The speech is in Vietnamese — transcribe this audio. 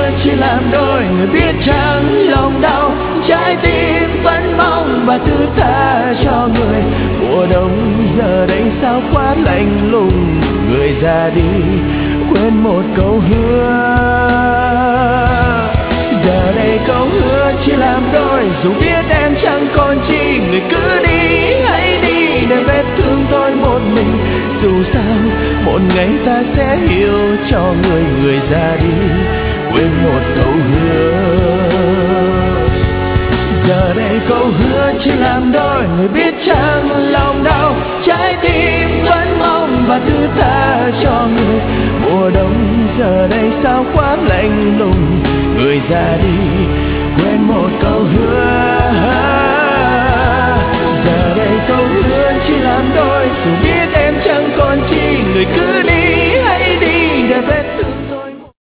hứa chỉ làm đôi, người biết chăng lòng đau trái tim vẫn mong và thứ tha cho người. Mùa đông giờ đây sao quá lạnh lùng, người ra đi quên một câu hứa. Giờ đây câu hứa chỉ làm đôi, dù biết em chẳng còn chi, người cứ đi hãy đi để vết thương tôi một mình. Dù sao một ngày ta sẽ hiểu cho người, người ra đi quên một câu hứa. Giờ đây câu hứa chỉ làm đôi, người biết chăng lòng đau trái tim vẫn mong và thứ tha cho người. Mùa đông giờ đây sao quá lạnh lùng, người ra đi quên một câu hứa. Giờ đây câu hứa chỉ làm đôi, dù biết em chẳng còn chi, người cứ